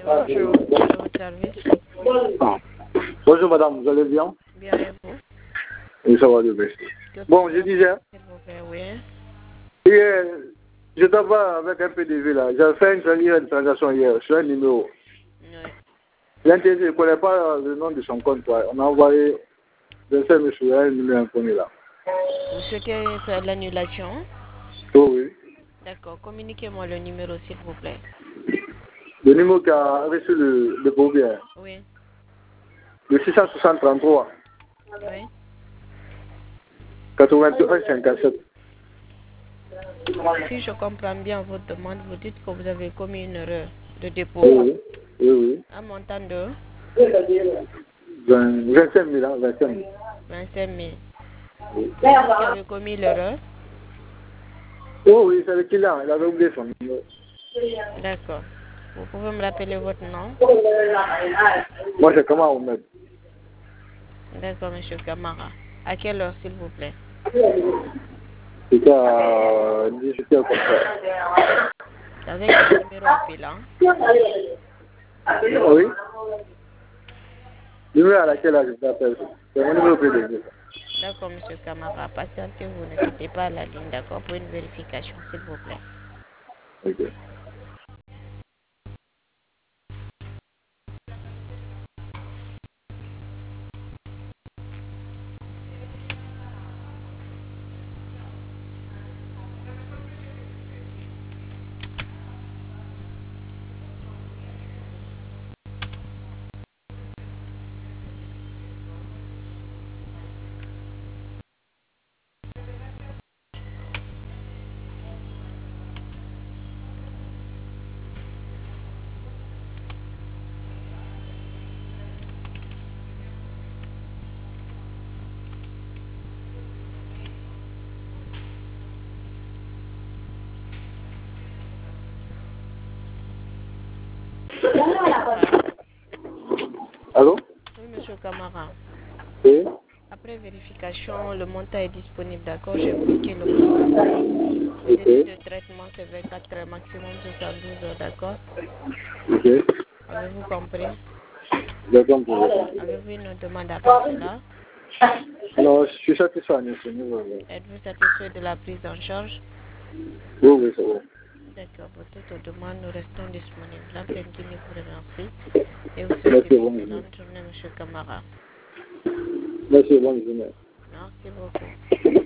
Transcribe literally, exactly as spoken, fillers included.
Bonjour, à votre service. Ah. Bonjour madame, vous allez bien? Bien et vous? Oui, ça va de best. Bon, je disais, S'il vous plaît, oui. hier, je t'avais avec un P D V là, j'ai fait une, une transaction hier sur un numéro. Oui. L'intéressé ne connaît pas le nom de son compte. On a envoyé vingt-cinq mille sur un numéro inconnu là. Vous souhaitez faire l'annulation? Oh, oui. D'accord, communiquez-moi le numéro s'il vous plaît. Le numéro qui a reçu le, le beau bien. Oui. Le six cent soixante trente-trois. Oui. quatre-vingt-un cinquante-sept. Si je comprends bien votre demande, vous dites que vous avez commis une erreur de dépôt. Oui, oui, oui. Un montant de vingt-cinq mille, hein, vingt-cinq mille. vingt-cinq mille. Oui. Vous avez commis l'erreur? Oh oui, c'est le client, il avait oublié son numéro. D'accord. Vous pouvez me rappeler votre nom? Moi, c'est comment on met. D'accord, monsieur Camara. À quelle heure, s'il vous plaît? C'était à dix-huit heures comme ça. Avec le numéro appelant. Oui. Le numéro à laquelle je t'appelle, c'est mon numéro P D G. D'accord, monsieur Camara. Patientez-vous, ne quittez pas la ligne, d'accord, pour une vérification, s'il vous plaît. Ok. Allô? Oui, monsieur Camara. Oui. Après vérification, le montant est disponible, d'accord? J'ai bloqué le montant. Le Ok. délai de traitement, c'est vingt-quatre heures, maximum soixante-douze heures, d'accord? Ok. Avez-vous compris? J'ai compris. Avez-vous une demande à part cela? Non, je suis satisfait de ce niveau. Êtes-vous satisfait de la prise en charge? Oui, oui, c'est bon. D'accord, pour toute demande, nous restons disponibles. La Plaine Guinée vous remercie et vous souhaite Merci, une bonne journée. excellente journée, monsieur Camara. Merci, bonne journée. Merci beaucoup.